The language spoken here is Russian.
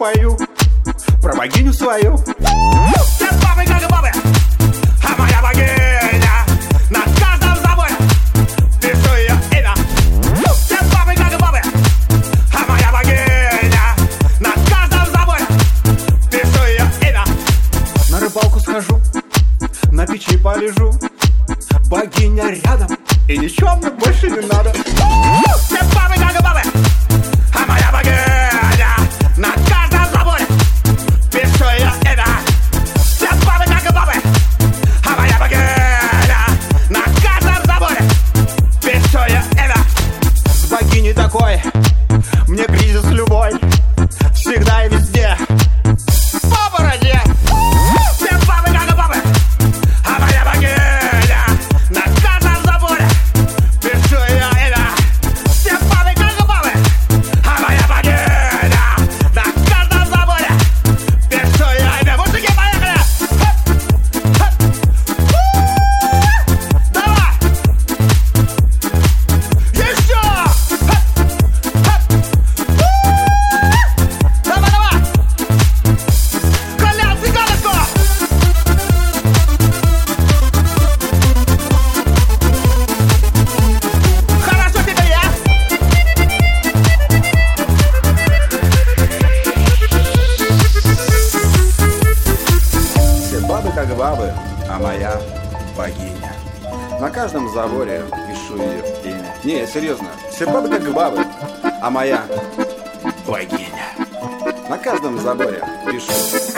пою про богиню свою. Все бабы как бабы, а моя богиня на каждом заборе пишу ее имя. Все бабы как бабы, а моя богиня на каждом заборе пишу ее имя. На рыбалку схожу, на печи полежу, богиня рядом, и ничего мне больше не надо. Все бабы как бабы, а моя богиня на каждом заборе пишу ее имя. Все бабы как бабы, а моя богиня на каждом заборе пишу ее имя. С богиней такой мне кризис любой, всегда и везде по бороде. Все бабы как бабы, а моя богиня на каждом заборе пишу ее имя. Все бабы как бабы, а моя богиня на каждом заборе пишу ее имя. Мужики, поехали! Хэп, хэп. Давай! Еще! Хэп, хэп. Давай, давай! Колян, цыганочку! Хорошо тебе, я? Все бабы как бабы, а моя богиня. На каждом заборе пишу ее имя. Не, серьезно, все бабы как бабы, а моя богиня. На каждом заборе пишу